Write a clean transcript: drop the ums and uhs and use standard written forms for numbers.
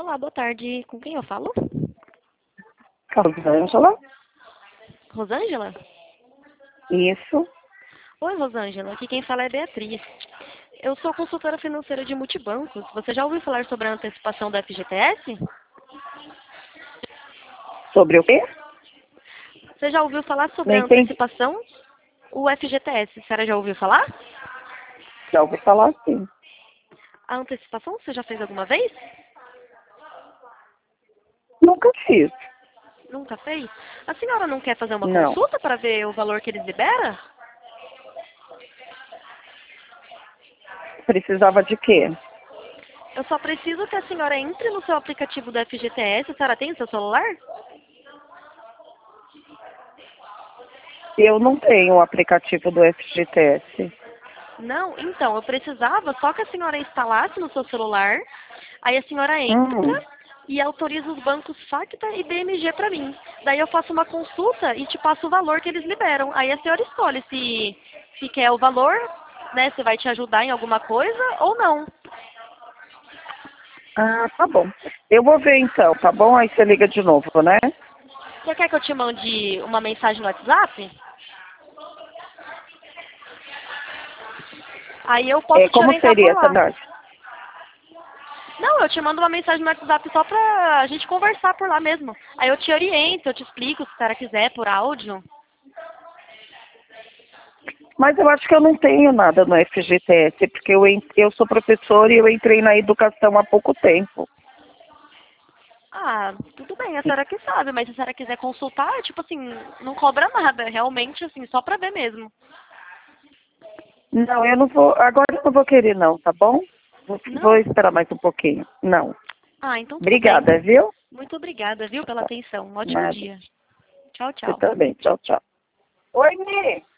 Olá, boa tarde. Com quem eu falo? Rosângela? Rosângela? Isso. Oi, Rosângela. Aqui quem fala é Beatriz. Eu sou consultora financeira de multibancos. Você já ouviu falar sobre a antecipação da FGTS? Sobre o quê? Você já ouviu falar sobre Não a entendi. antecipação? O FGTS, a senhora já ouviu falar? Já ouvi falar sim. A antecipação, você já fez alguma vez? Nunca fiz. Nunca fez? A senhora não quer fazer uma Não. consulta para ver o valor que eles liberam? Precisava de quê? Eu só preciso que a senhora entre no seu aplicativo do FGTS. A senhora tem o seu celular? Eu não tenho o aplicativo do FGTS. Não? Então, eu precisava só que a senhora instalasse no seu celular. Aí a senhora Hum. entra e autoriza os bancos Facta e BMG para mim. Daí eu faço uma consulta e te passo o valor que eles liberam. Aí a senhora escolhe se quer o valor, né? Se vai te ajudar em alguma coisa ou não. Ah, tá bom. Eu vou ver então, tá bom? Aí você liga de novo, né? Você quer que eu te mande uma mensagem no WhatsApp? Aí eu posso te Como orientar seria por essa lá. tarde? Não, eu te mando uma mensagem no WhatsApp só pra gente conversar por lá mesmo. Aí eu te oriento, eu te explico se a senhora quiser por áudio. Mas eu acho que eu não tenho nada no FGTS, porque eu sou professora e eu entrei na educação há pouco tempo. Ah, tudo bem, a senhora que sabe, mas se a senhora quiser consultar, tipo assim, não cobra nada, realmente, assim, só pra ver mesmo. Não, eu não vou. Agora eu não vou querer não, tá bom? Vou Não? esperar mais um pouquinho. Não. Ah, então tudo bem. Obrigada, viu? Muito obrigada, viu, pela Tá. atenção. Um ótimo Nada. dia. Tchau, Você tchau. também. Tchau, tchau. Oi, Mi.